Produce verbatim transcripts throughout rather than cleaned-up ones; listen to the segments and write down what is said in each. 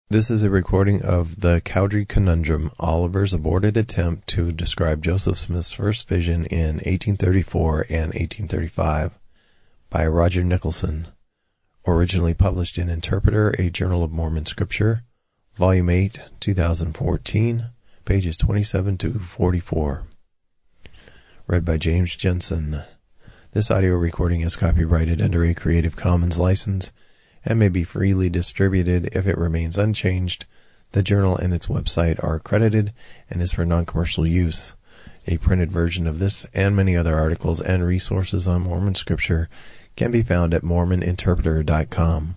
This is a recording of the Cowdrey Conundrum, Oliver's aborted attempt to describe Joseph Smith's first vision in eighteen thirty-four and eighteen thirty-five by Roger Nicholson, originally published in Interpreter, a Journal of Mormon Scripture, Volume eight, two thousand fourteen, pages twenty-seven to forty-four. Read by James Jensen. This audio recording is copyrighted under a Creative Commons license and may be freely distributed if it remains unchanged. The journal and its website are accredited and is for non-commercial use. A printed version of this and many other articles and resources on Mormon Scripture can be found at mormon interpreter dot com.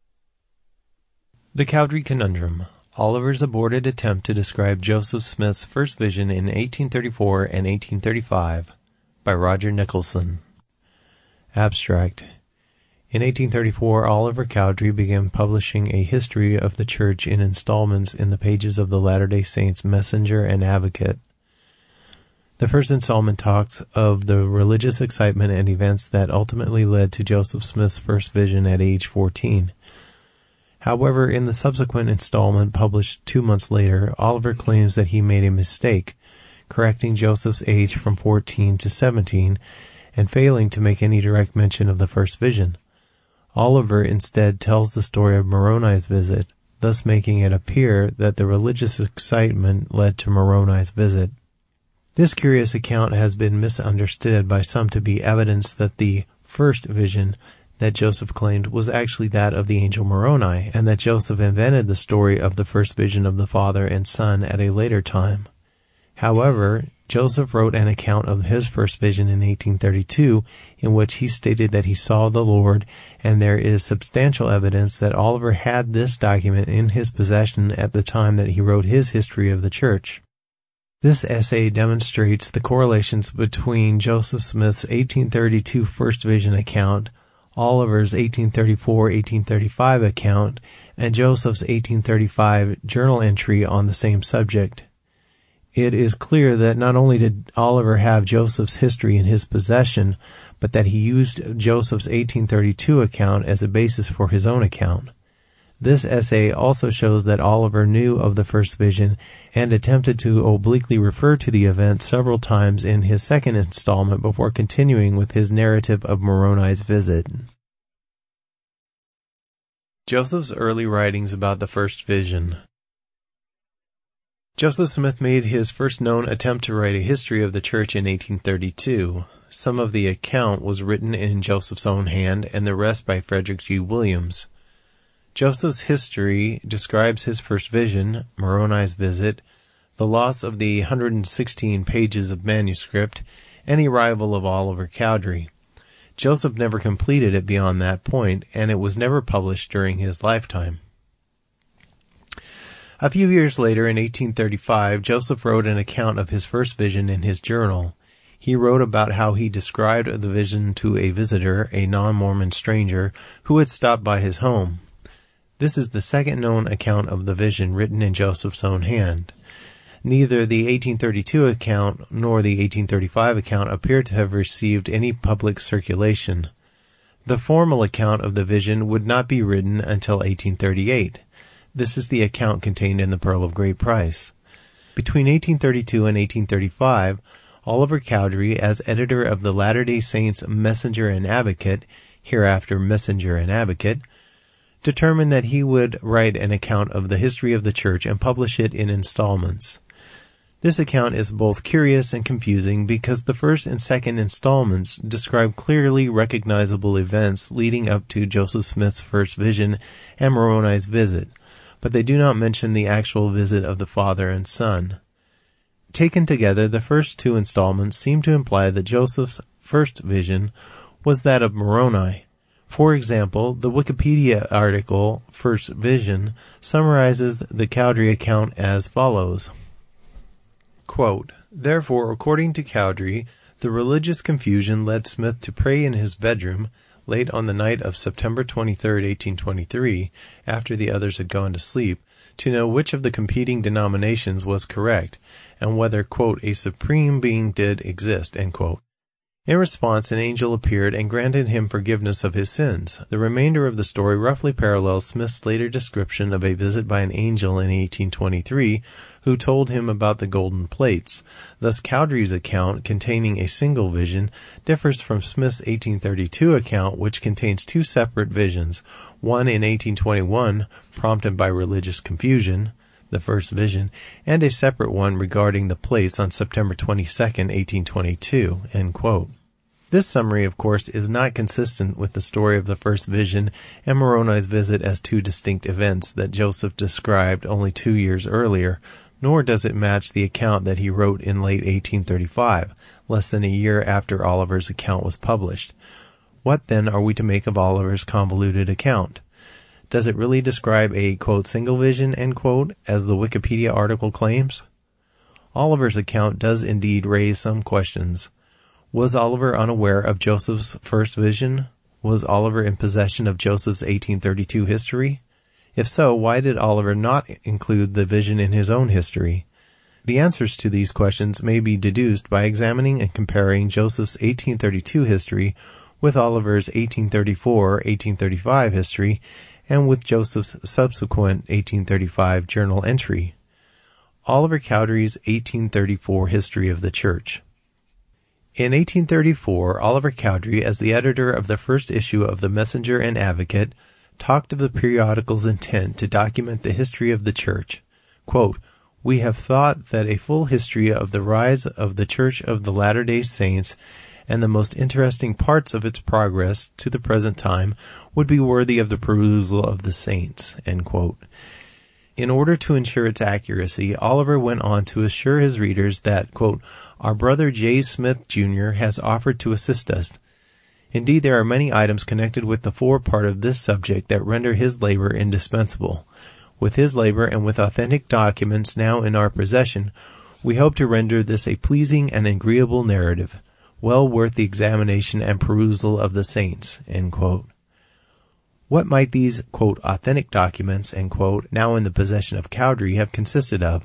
The Cowdrey Conundrum, Oliver's aborted attempt to describe Joseph Smith's first vision in eighteen thirty-four and eighteen thirty-five by Roger Nicholson. Abstract. In eighteen thirty-four, Oliver Cowdery began publishing a history of the church in installments in the pages of the Latter-day Saints Messenger and Advocate. The first installment talks of the religious excitement and events that ultimately led to Joseph Smith's first vision at age fourteen. However, in the subsequent installment published two months later, Oliver claims that he made a mistake, correcting Joseph's age from fourteen to seventeen and failing to make any direct mention of the first vision. Oliver instead tells the story of Moroni's visit, thus making it appear that the religious excitement led to Moroni's visit. This curious account has been misunderstood by some to be evidence that the first vision that Joseph claimed was actually that of the angel Moroni, and that Joseph invented the story of the first vision of the Father and Son at a later time. However, Joseph wrote an account of his first vision in eighteen thirty-two, in which he stated that he saw the Lord, and there is substantial evidence that Oliver had this document in his possession at the time that he wrote his history of the church. This essay demonstrates the correlations between Joseph Smith's eighteen thirty-two first vision account, Oliver's eighteen thirty-four eighteen thirty-five account, and Joseph's eighteen thirty-five journal entry on the same subject. It is clear that not only did Oliver have Joseph's history in his possession, but that he used Joseph's eighteen thirty-two account as a basis for his own account. This essay also shows that Oliver knew of the first vision and attempted to obliquely refer to the event several times in his second installment before continuing with his narrative of Moroni's visit. Joseph's early writings about the first vision. Joseph Smith made his first known attempt to write a history of the church in eighteen thirty-two. Some of the account was written in Joseph's own hand, and the rest by Frederick G. Williams. Joseph's history describes his first vision, Moroni's visit, the loss of the one hundred sixteen pages of manuscript, and the arrival of Oliver Cowdery. Joseph never completed it beyond that point, and it was never published during his lifetime. A few years later, in eighteen thirty-five, Joseph wrote an account of his first vision in his journal. He wrote about how he described the vision to a visitor, a non-Mormon stranger, who had stopped by his home. This is the second known account of the vision written in Joseph's own hand. Neither the eighteen thirty-two account nor the eighteen thirty-five account appear to have received any public circulation. The formal account of the vision would not be written until eighteen thirty-eight. This is the account contained in the Pearl of Great Price. Between eighteen thirty-two and eighteen thirty-five, Oliver Cowdery, as editor of the Latter-day Saints Messenger and Advocate, hereafter Messenger and Advocate, determined that he would write an account of the history of the church and publish it in installments. This account is both curious and confusing because the first and second installments describe clearly recognizable events leading up to Joseph Smith's first vision and Moroni's visit, but they do not mention the actual visit of the Father and Son. Taken together, the first two installments seem to imply that Joseph's first vision was that of Moroni. For example, the Wikipedia article, First Vision, summarizes the Cowdery account as follows. Quote, "Therefore, according to Cowdery, the religious confusion led Smith to pray in his bedroom late on the night of September twenty-third, eighteen twenty-three, after the others had gone to sleep, to know which of the competing denominations was correct, and whether, quote, a supreme being did exist, end quote. In response, an angel appeared and granted him forgiveness of his sins. The remainder of the story roughly parallels Smith's later description of a visit by an angel in eighteen twenty-three who told him about the golden plates. Thus, Cowdery's account, containing a single vision, differs from Smith's eighteen thirty-two account, which contains two separate visions, one in eighteen twenty-one, prompted by religious confusion, the first vision, and a separate one regarding the plates on September twenty-second, eighteen twenty-two, end quote. This summary, of course, is not consistent with the story of the first vision and Moroni's visit as two distinct events that Joseph described only two years earlier, nor does it match the account that he wrote in late eighteen thirty-five, less than a year after Oliver's account was published. What then are we to make of Oliver's convoluted account? Does it really describe a, quote, single vision, end quote, as the Wikipedia article claims? Oliver's account does indeed raise some questions. Was Oliver unaware of Joseph's first vision? Was Oliver in possession of Joseph's eighteen thirty-two history? If so, why did Oliver not include the vision in his own history? The answers to these questions may be deduced by examining and comparing Joseph's eighteen thirty-two history with Oliver's eighteen thirty-four eighteen thirty-five history and with Joseph's subsequent eighteen thirty-five journal entry. Oliver Cowdery's eighteen thirty-four History of the Church. In eighteen thirty-four, Oliver Cowdery, as the editor of the first issue of the Messenger and Advocate, talked of the periodical's intent to document the history of the Church. Quote, "We have thought that a full history of the rise of the Church of the Latter-day Saints and the most interesting parts of its progress to the present time would be worthy of the perusal of the saints." End quote. In order to ensure its accuracy, Oliver went on to assure his readers that, quote, "Our brother J. Smith, Junior has offered to assist us. Indeed, there are many items connected with the fore part of this subject that render his labor indispensable. With his labor and with authentic documents now in our possession, we hope to render this a pleasing and agreeable narrative, well worth the examination and perusal of the saints." End quote. What might these, quote, authentic documents, end quote, now in the possession of Cowdery have consisted of?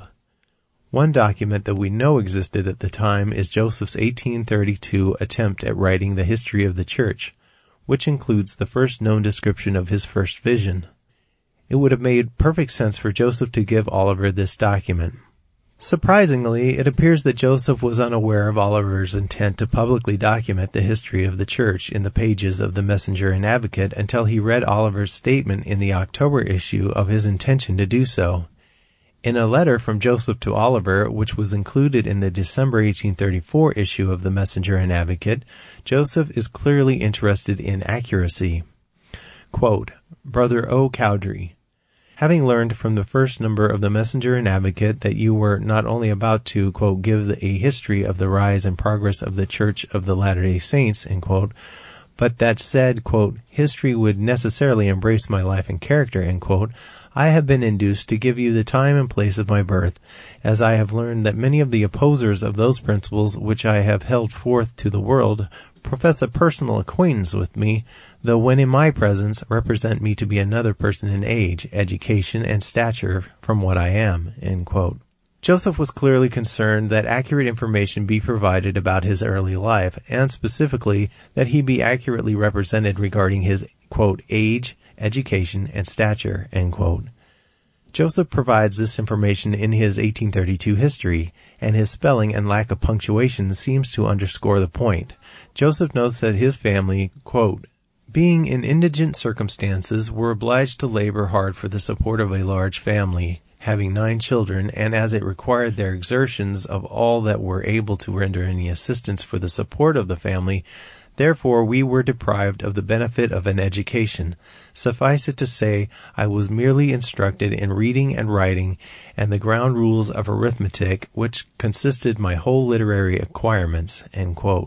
One document that we know existed at the time is Joseph's eighteen thirty-two attempt at writing the history of the Church, which includes the first known description of his first vision. It would have made perfect sense for Joseph to give Oliver this document. Surprisingly, it appears that Joseph was unaware of Oliver's intent to publicly document the history of the Church in the pages of the Messenger and Advocate until he read Oliver's statement in the October issue of his intention to do so. In a letter from Joseph to Oliver, which was included in the December eighteen thirty-four issue of the Messenger and Advocate, Joseph is clearly interested in accuracy. Quote, "Brother O. Cowdery, having learned from the first number of the Messenger and Advocate that you were not only about to, quote, give a history of the rise and progress of the Church of the Latter-day Saints, end quote, but that said, quote, history would necessarily embrace my life and character, end quote, I have been induced to give you the time and place of my birth, as I have learned that many of the opposers of those principles which I have held forth to the world profess a personal acquaintance with me, though when in my presence represent me to be another person in age, education, and stature from what I am." End quote. Joseph was clearly concerned that accurate information be provided about his early life, and specifically that he be accurately represented regarding his, quote, age, education, and stature, end quote. Joseph provides this information in his eighteen thirty-two history, and his spelling and lack of punctuation seems to underscore the point. Joseph notes that his family, quote, being in indigent circumstances, were obliged to labor hard for the support of a large family, having nine children, and as it required their exertions of all that were able to render any assistance for the support of the family, therefore we were deprived of the benefit of an education. Suffice it to say, I was merely instructed in reading and writing, and the ground rules of arithmetic, which consisted my whole literary acquirements." End quote.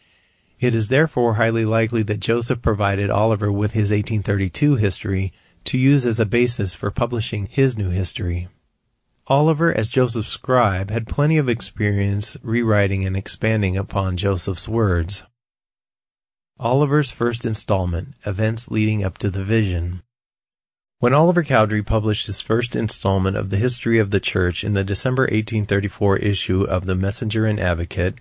It is therefore highly likely that Joseph provided Oliver with his eighteen thirty-two history to use as a basis for publishing his new history. Oliver, as Joseph's scribe, had plenty of experience rewriting and expanding upon Joseph's words. Oliver's first installment, Events Leading Up to the Vision. When Oliver Cowdery published his first installment of the history of the Church in the December eighteen thirty-four issue of the Messenger and Advocate,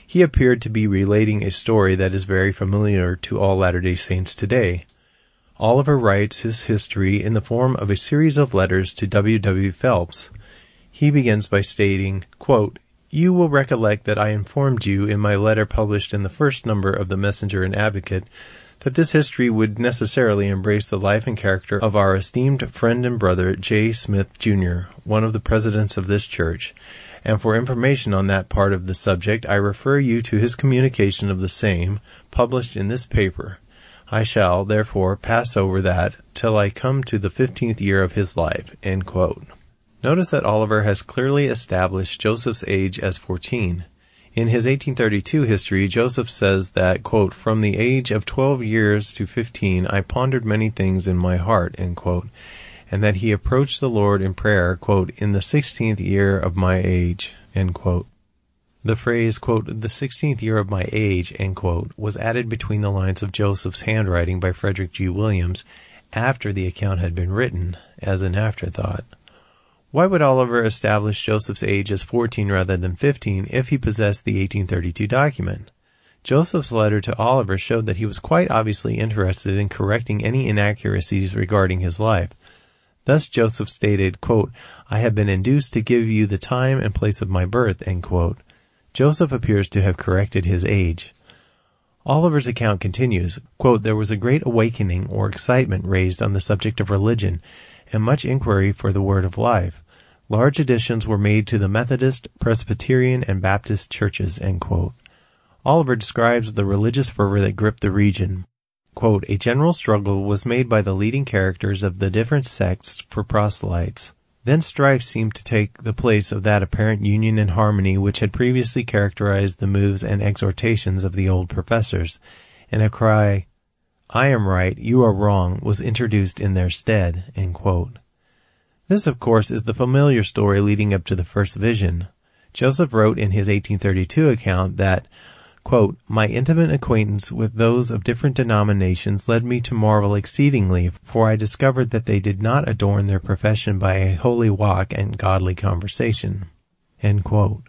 he appeared to be relating a story that is very familiar to all Latter-day Saints today. Oliver writes his history in the form of a series of letters to W. W. Phelps. He begins by stating, quote, "You will recollect that I informed you in my letter published in the first number of the Messenger and Advocate that this history would necessarily embrace the life and character of our esteemed friend and brother J. Smith, Junior, one of the presidents of this church, and for information on that part of the subject I refer you to his communication of the same, published in this paper. I shall, therefore, pass over that till I come to the fifteenth year of his life." End quote. Notice that Oliver has clearly established Joseph's age as fourteen. In his eighteen thirty-two history, Joseph says that, quote, "From the age of twelve years to fifteen, I pondered many things in my heart," end quote, and that he approached the Lord in prayer, quote, "in the sixteenth year of my age," end quote. The phrase, quote, "the sixteenth year of my age," end quote, was added between the lines of Joseph's handwriting by Frederick G. Williams after the account had been written, as an afterthought. Why would Oliver establish Joseph's age as fourteen rather than fifteen if he possessed the eighteen thirty-two document? Joseph's letter to Oliver showed that he was quite obviously interested in correcting any inaccuracies regarding his life. Thus Joseph stated, quote, "I have been induced to give you the time and place of my birth," end quote. Joseph appears to have corrected his age. Oliver's account continues, quote, "There was a great awakening or excitement raised on the subject of religion, and much inquiry for the word of life. Large additions were made to the Methodist, Presbyterian, and Baptist churches," end quote. Oliver describes the religious fervor that gripped the region. Quote, "A general struggle was made by the leading characters of the different sects for proselytes. Then strife seemed to take the place of that apparent union and harmony which had previously characterized the moves and exhortations of the old professors, and a cry, 'I am right, you are wrong,' was introduced in their stead," end quote. This, of course, is the familiar story leading up to the first vision. Joseph wrote in his eighteen thirty-two account that, quote, "My intimate acquaintance with those of different denominations led me to marvel exceedingly, for I discovered that they did not adorn their profession by a holy walk and godly conversation," end quote.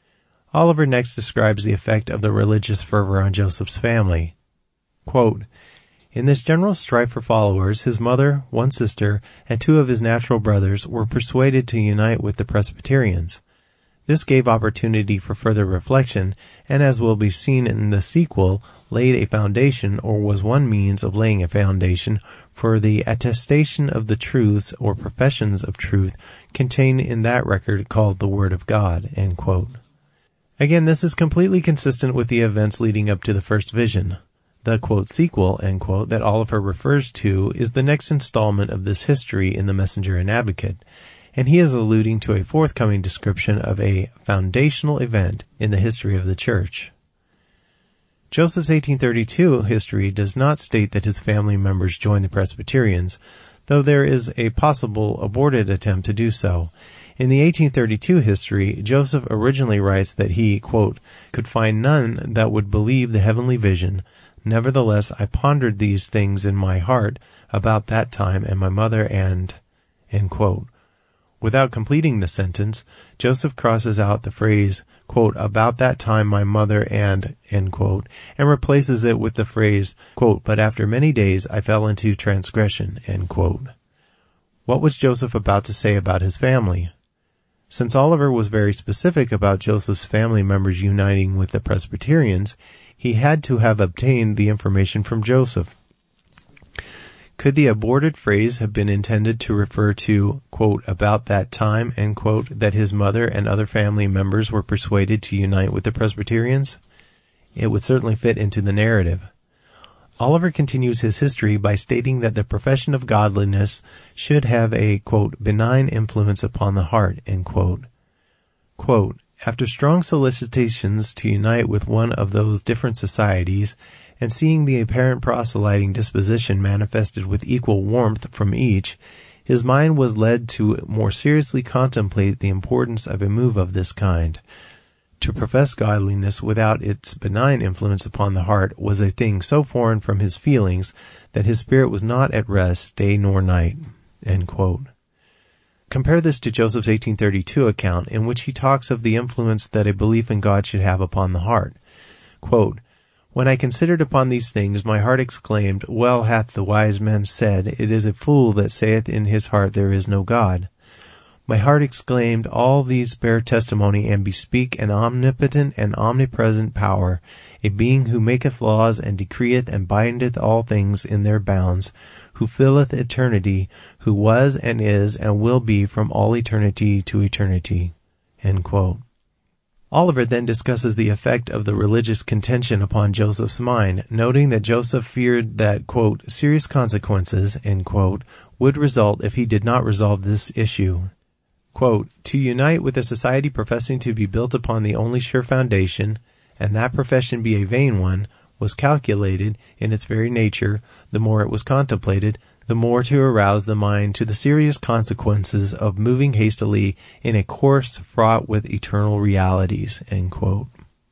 Oliver next describes the effect of the religious fervor on Joseph's family. Quote, "In this general strife for followers, his mother, one sister, and two of his natural brothers were persuaded to unite with the Presbyterians. This gave opportunity for further reflection, and as will be seen in the sequel, laid a foundation, or was one means of laying a foundation, for the attestation of the truths or professions of truth contained in that record called the Word of God," end quote. Again, this is completely consistent with the events leading up to the first vision. The, quote, "sequel," end quote, that Oliver refers to is the next installment of this history in the Messenger and Advocate, and he is alluding to a forthcoming description of a foundational event in the history of the church. Joseph's eighteen thirty-two history does not state that his family members joined the Presbyterians, though there is a possible aborted attempt to do so. In the eighteen thirty-two history, Joseph originally writes that he, quote, "could find none that would believe the heavenly vision. Nevertheless, I pondered these things in my heart about that time, and my mother and," end quote. Without completing the sentence, Joseph crosses out the phrase, quote, "about that time my mother and," end quote, and replaces it with the phrase, quote, "but after many days I fell into transgression," end quote. What was Joseph about to say about his family? Since Oliver was very specific about Joseph's family members uniting with the Presbyterians, he had to have obtained the information from Joseph. Could the aborted phrase have been intended to refer to, quote, "about that time," end quote, that his mother and other family members were persuaded to unite with the Presbyterians? It would certainly fit into the narrative. Oliver continues his history by stating that the profession of godliness should have a, quote, "benign influence upon the heart," end quote. Quote, "After strong solicitations to unite with one of those different societies, and seeing the apparent proselyting disposition manifested with equal warmth from each, his mind was led to more seriously contemplate the importance of a move of this kind. To profess godliness without its benign influence upon the heart was a thing so foreign from his feelings that his spirit was not at rest day nor night," end quote. Compare this to Joseph's eighteen thirty-two account, in which he talks of the influence that a belief in God should have upon the heart. Quote, "When I considered upon these things, my heart exclaimed, Well hath the wise man said, It is a fool that saith in his heart, There is no God. My heart exclaimed, All these bear testimony and bespeak an omnipotent and omnipresent power, a being who maketh laws and decreeth and bindeth all things in their bounds, who filleth eternity, who was and is and will be from all eternity to eternity." End quote. Oliver then discusses the effect of the religious contention upon Joseph's mind, noting that Joseph feared that, quote, "serious consequences," end quote, would result if he did not resolve this issue. Quote, "To unite with a society professing to be built upon the only sure foundation, and that profession be a vain one, was calculated, in its very nature, the more it was contemplated, the more to arouse the mind to the serious consequences of moving hastily in a course fraught with eternal realities." End quote.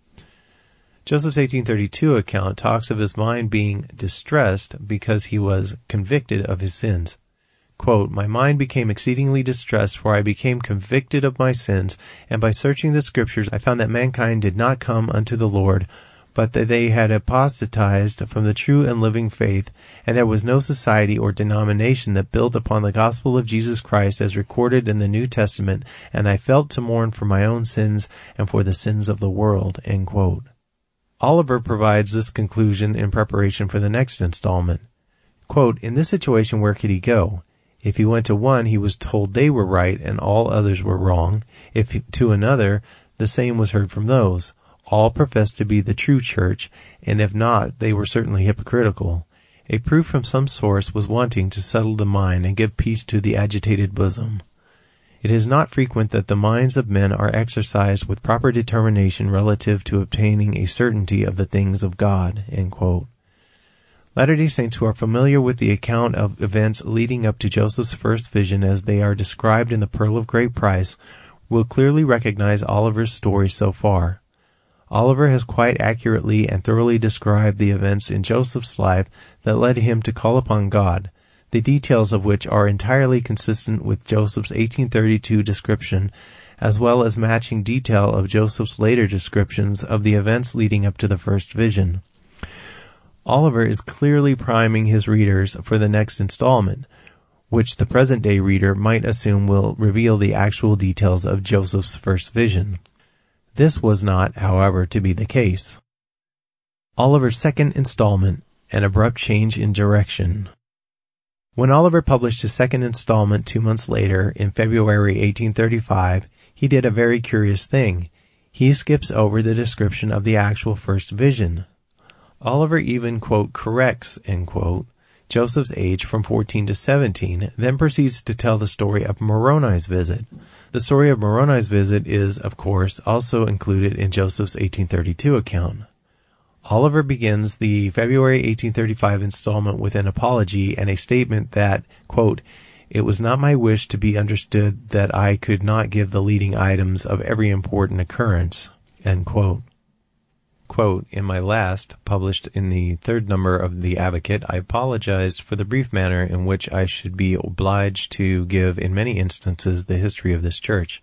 Joseph's eighteen thirty-two account talks of his mind being distressed because he was convicted of his sins. Quote, "My mind became exceedingly distressed, for I became convicted of my sins, and by searching the Scriptures I found that mankind did not come unto the Lord, but that they had apostatized from the true and living faith, and there was no society or denomination that built upon the gospel of Jesus Christ as recorded in the New Testament, and I felt to mourn for my own sins and for the sins of the world." End quote. Oliver provides this conclusion in preparation for the next installment. Quote, "In this situation, where could he go? If he went to one, he was told they were right and all others were wrong. If to another, the same was heard from those. All professed to be the true church, and if not, they were certainly hypocritical. A proof from some source was wanting to settle the mind and give peace to the agitated bosom. It is not frequent that the minds of men are exercised with proper determination relative to obtaining a certainty of the things of God." End quote. Latter-day Saints who are familiar with the account of events leading up to Joseph's first vision as they are described in the Pearl of Great Price will clearly recognize Oliver's story so far. Oliver has quite accurately and thoroughly described the events in Joseph's life that led him to call upon God, the details of which are entirely consistent with Joseph's eighteen thirty-two description, as well as matching detail of Joseph's later descriptions of the events leading up to the first vision. Oliver is clearly priming his readers for the next installment, which the present-day reader might assume will reveal the actual details of Joseph's first vision. This was not, however, to be the case. Oliver's second installment, An Abrupt Change in Direction. When Oliver published his second installment two months later, in February eighteen thirty-five, he did a very curious thing. He skips over the description of the actual first vision. Oliver even, quote, corrects, end quote, Joseph's age from fourteen to seventeen, then proceeds to tell the story of Moroni's visit. The story of Moroni's visit is, of course, also included in Joseph's eighteen thirty-two account. Oliver begins the February eighteen thirty-five installment with an apology and a statement that, quote, "It was not my wish to be understood that I could not give the leading items of every important occurrence," end quote. Quote, "In my last, published in the third number of The Advocate, I apologized for the brief manner in which I should be obliged to give in many instances the history of this church.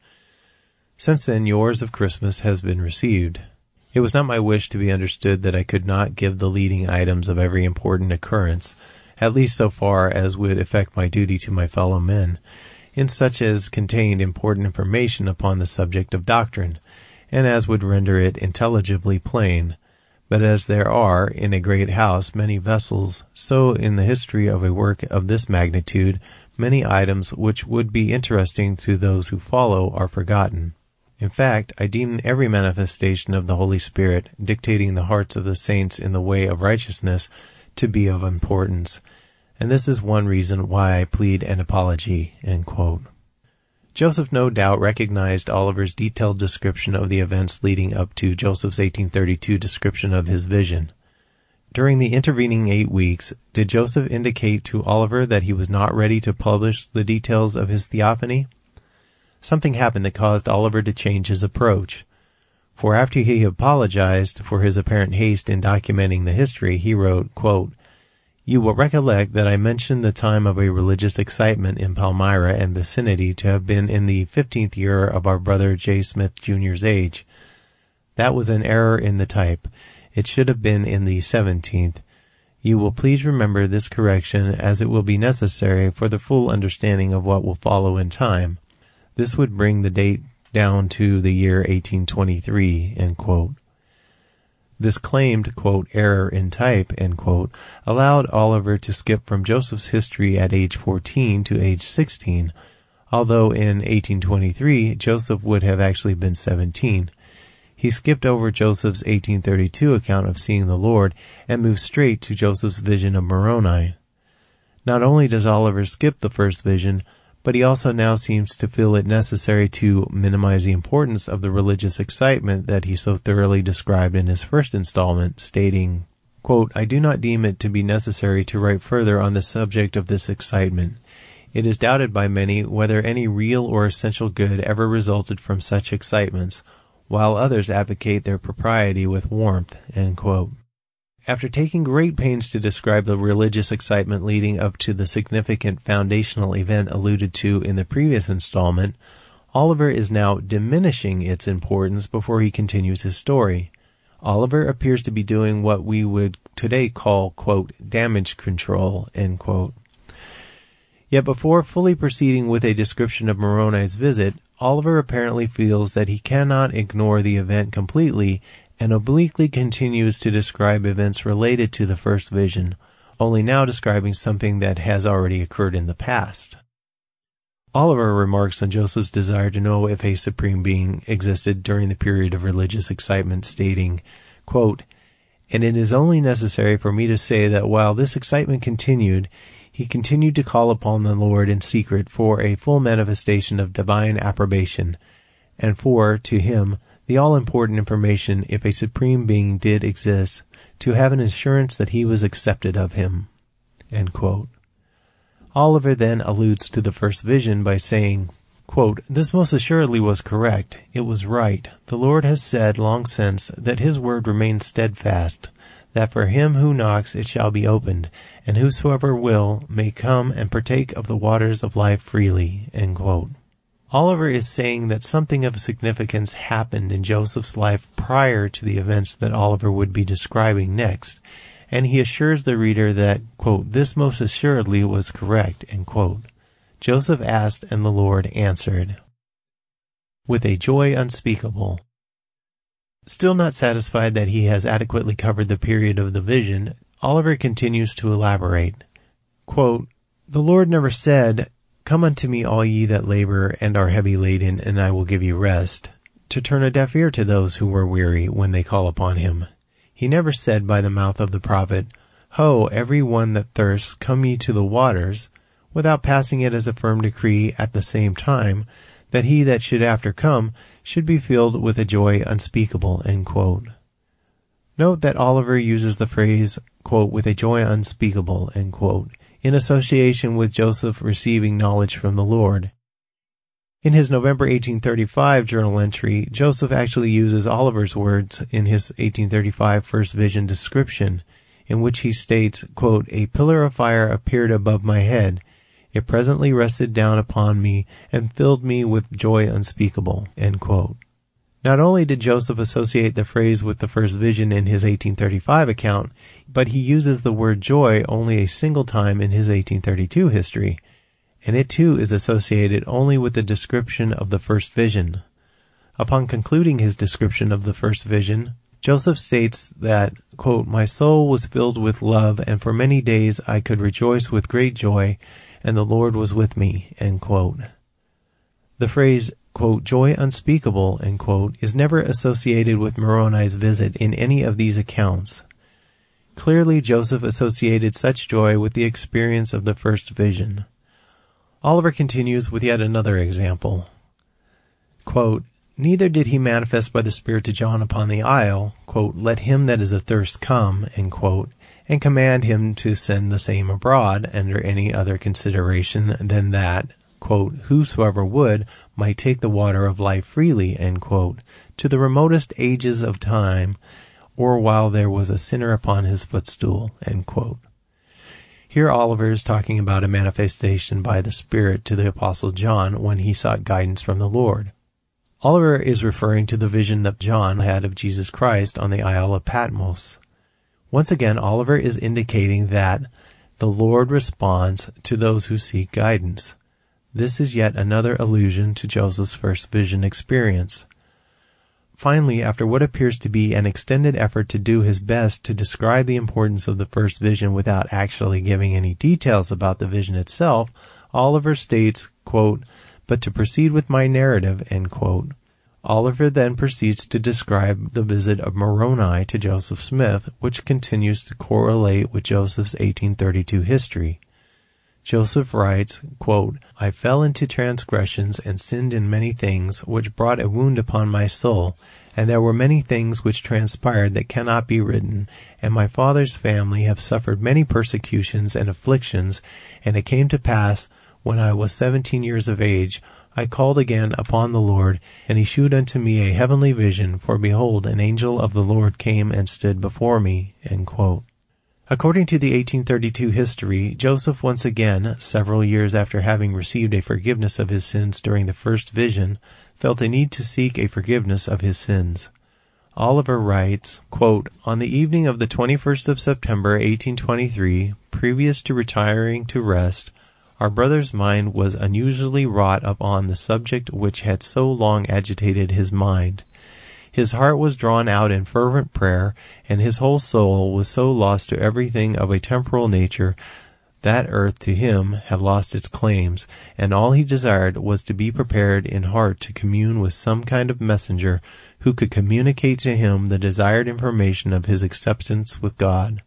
Since then, yours of Christmas has been received. It was not my wish to be understood that I could not give the leading items of every important occurrence, at least so far as would affect my duty to my fellow men, in such as contained important information upon the subject of doctrine, and as would render it intelligibly plain. But as there are, in a great house, many vessels, so in the history of a work of this magnitude, many items which would be interesting to those who follow are forgotten. In fact, I deem every manifestation of the Holy Spirit, dictating the hearts of the saints in the way of righteousness, to be of importance, and this is one reason why I plead an apology," end quote. Joseph no doubt recognized Oliver's detailed description of the events leading up to Joseph's eighteen thirty-two description of his vision. During the intervening eight weeks, did Joseph indicate to Oliver that he was not ready to publish the details of his theophany? Something happened that caused Oliver to change his approach. For after he apologized for his apparent haste in documenting the history, he wrote, quote, "You will recollect that I mentioned the time of a religious excitement in Palmyra and vicinity to have been in the fifteenth year of our brother J. Smith Junior's age. That was an error in the type. It should have been in the seventeenth. You will please remember this correction, as it will be necessary for the full understanding of what will follow in time. This would bring the date down to the year eighteen twenty-three, end quote. This claimed, quote, error in type, end quote, allowed Oliver to skip from Joseph's history at age fourteen to age sixteen, although in eighteen twenty-three, Joseph would have actually been seventeen. He skipped over Joseph's eighteen thirty-two account of seeing the Lord and moved straight to Joseph's vision of Moroni. Not only does Oliver skip the first vision, but he also now seems to feel it necessary to minimize the importance of the religious excitement that he so thoroughly described in his first installment, stating, quote, I do not deem it to be necessary to write further on the subject of this excitement. It is doubted by many whether any real or essential good ever resulted from such excitements, while others advocate their propriety with warmth, end quote. After taking great pains to describe the religious excitement leading up to the significant foundational event alluded to in the previous installment, Oliver is now diminishing its importance before he continues his story. Oliver appears to be doing what we would today call, quote, damage control, end quote. Yet before fully proceeding with a description of Moroni's visit, Oliver apparently feels that he cannot ignore the event completely and obliquely continues to describe events related to the first vision, only now describing something that has already occurred in the past. Oliver remarks on Joseph's desire to know if a supreme being existed during the period of religious excitement, stating, quote, and it is only necessary for me to say that while this excitement continued, he continued to call upon the Lord in secret for a full manifestation of divine approbation, and for, to him, the all-important information, if a supreme being did exist, to have an assurance that he was accepted of him. End quote. Oliver then alludes to the first vision by saying, quote, this most assuredly was correct. It was right. The Lord has said long since that his word remains steadfast, that for him who knocks it shall be opened, and whosoever will may come and partake of the waters of life freely. End quote. Oliver is saying that something of significance happened in Joseph's life prior to the events that Oliver would be describing next, and he assures the reader that, quote, this most assuredly was correct, end quote. Joseph asked, and the Lord answered, with a joy unspeakable. Still not satisfied that he has adequately covered the period of the vision, Oliver continues to elaborate. Quote, the Lord never said, come unto me all ye that labor and are heavy laden, and I will give you rest, to turn a deaf ear to those who were weary when they call upon him. He never said by the mouth of the prophet, Ho, every one that thirsts, come ye to the waters, without passing it as a firm decree at the same time, that he that should after come should be filled with a joy unspeakable, end quote. Note that Oliver uses the phrase, quote, with a joy unspeakable, end quote, in association with Joseph receiving knowledge from the Lord. In his November eighteen thirty-five journal entry, Joseph actually uses Oliver's words in his eighteen thirty-five first vision description, in which he states, quote, a pillar of fire appeared above my head. It presently rested down upon me and filled me with joy unspeakable, end quote. Not only did Joseph associate the phrase with the first vision in his eighteen thirty-five account, but he uses the word joy only a single time in his eighteen thirty-two history, and it too is associated only with the description of the first vision. Upon concluding his description of the first vision, Joseph states that, quote, my soul was filled with love, and for many days I could rejoice with great joy, and the Lord was with me, end quote. The phrase, quote, joy unspeakable, end quote, is never associated with Moroni's visit in any of these accounts. Clearly, Joseph associated such joy with the experience of the first vision. Oliver continues with yet another example. Quote, neither did he manifest by the Spirit to John upon the isle, quote, let him that is athirst come, end quote, and command him to send the same abroad under any other consideration than that, quote, whosoever would might take the water of life freely, end quote, to the remotest ages of time, or while there was a sinner upon his footstool, end quote. Here Oliver is talking about a manifestation by the Spirit to the Apostle John when he sought guidance from the Lord. Oliver is referring to the vision that John had of Jesus Christ on the Isle of Patmos. Once again, Oliver is indicating that the Lord responds to those who seek guidance. This is yet another allusion to Joseph's first vision experience. Finally, after what appears to be an extended effort to do his best to describe the importance of the first vision without actually giving any details about the vision itself, Oliver states, quote, "But to proceed with my narrative," end quote. Oliver then proceeds to describe the visit of Moroni to Joseph Smith, which continues to correlate with Joseph's eighteen thirty-two history. Joseph writes, quote, "I fell into transgressions and sinned in many things, which brought a wound upon my soul, and there were many things which transpired that cannot be written, and my father's family have suffered many persecutions and afflictions, and it came to pass, when I was seventeen years of age, I called again upon the Lord, and he shewed unto me a heavenly vision, for behold, an angel of the Lord came and stood before me," end quote. According to the eighteen thirty-two history, Joseph once again, several years after having received a forgiveness of his sins during the first vision, felt a need to seek a forgiveness of his sins. Oliver writes, quote, "On the evening of the twenty-first of September, eighteen twenty-three, previous to retiring to rest, our brother's mind was unusually wrought upon the subject which had so long agitated his mind. His heart was drawn out in fervent prayer, and his whole soul was so lost to everything of a temporal nature that earth to him had lost its claims, and all he desired was to be prepared in heart to commune with some kind of messenger who could communicate to him the desired information of his acceptance with God.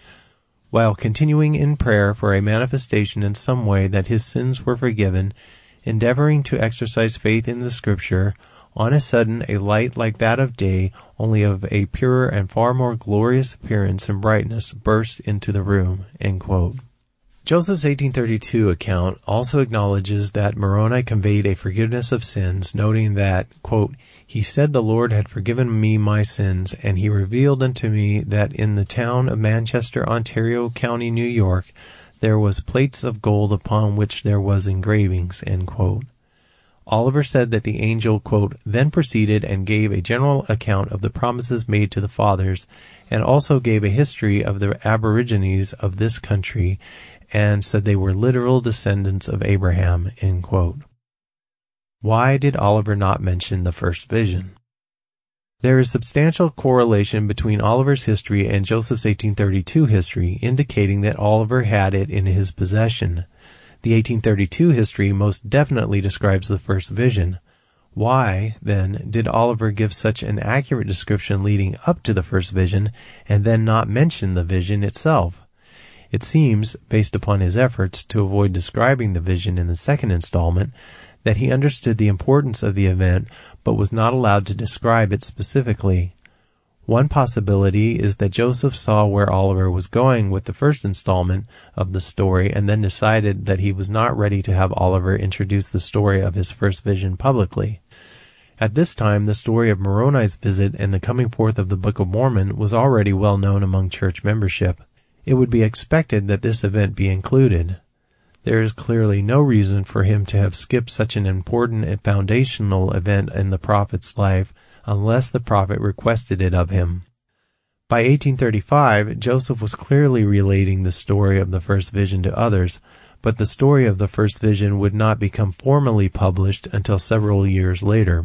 While continuing in prayer for a manifestation in some way that his sins were forgiven, endeavoring to exercise faith in the Scripture, on a sudden a light like that of day, only of a purer and far more glorious appearance and brightness, burst into the room." End quote. Joseph's eighteen thirty-two account also acknowledges that Moroni conveyed a forgiveness of sins, noting that, quote, "He said the Lord had forgiven me my sins, and he revealed unto me that in the town of Manchester, Ontario County, New York, there was plates of gold upon which there was engravings," end quote. Oliver said that the angel, quote, "then proceeded and gave a general account of the promises made to the fathers, and also gave a history of the aborigines of this country, and said they were literal descendants of Abraham," end quote. Why did Oliver not mention the first vision? There is substantial correlation between Oliver's history and Joseph's eighteen thirty-two history, indicating that Oliver had it in his possession. The eighteen thirty-two history most definitely describes the first vision. Why, then, did Oliver give such an accurate description leading up to the first vision, and then not mention the vision itself? It seems, based upon his efforts to avoid describing the vision in the second installment, that he understood the importance of the event, but was not allowed to describe it specifically. One possibility is that Joseph saw where Oliver was going with the first installment of the story and then decided that he was not ready to have Oliver introduce the story of his first vision publicly. At this time, the story of Moroni's visit and the coming forth of the Book of Mormon was already well known among church membership. It would be expected that this event be included. There is clearly no reason for him to have skipped such an important and foundational event in the prophet's life, unless the prophet requested it of him. By eighteen thirty-five, Joseph was clearly relating the story of the first vision to others, but the story of the first vision would not become formally published until several years later.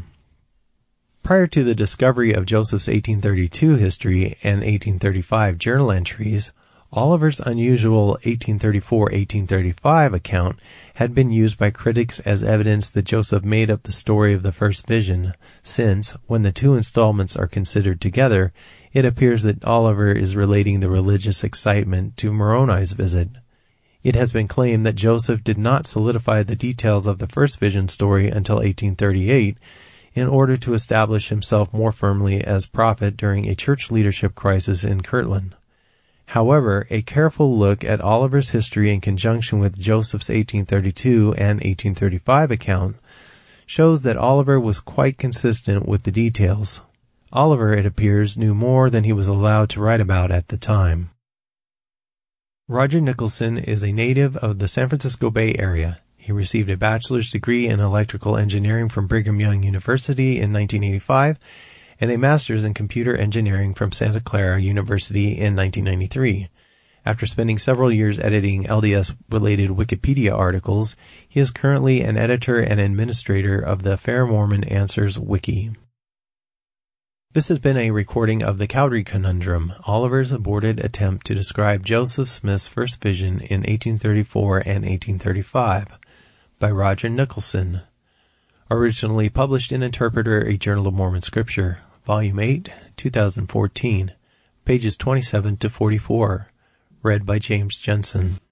Prior to the discovery of Joseph's eighteen thirty-two history and eighteen thirty-five journal entries, Oliver's unusual eighteen thirty-four eighteen thirty-five account had been used by critics as evidence that Joseph made up the story of the first vision, since, when the two installments are considered together, it appears that Oliver is relating the religious excitement to Moroni's visit. It has been claimed that Joseph did not solidify the details of the first vision story until eighteen thirty-eight, in order to establish himself more firmly as prophet during a church leadership crisis in Kirtland. However, a careful look at Oliver's history in conjunction with Joseph's eighteen thirty-two and eighteen thirty-five account shows that Oliver was quite consistent with the details. Oliver, it appears, knew more than he was allowed to write about at the time. Roger Nicholson is a native of the San Francisco Bay Area. He received a bachelor's degree in electrical engineering from Brigham Young University in nineteen eighty-five and a master's in computer engineering from Santa Clara University in nineteen ninety-three. After spending several years editing L D S-related Wikipedia articles, he is currently an editor and administrator of the Fair Mormon Answers Wiki. This has been a recording of the Cowdery Conundrum, Oliver's aborted attempt to describe Joseph Smith's first vision in eighteen thirty-four and eighteen thirty-five, by Roger Nicholson. Originally published in Interpreter, a Journal of Mormon Scripture, Volume eight, two thousand fourteen, pages twenty-seven to forty-four. Read by James Jensen.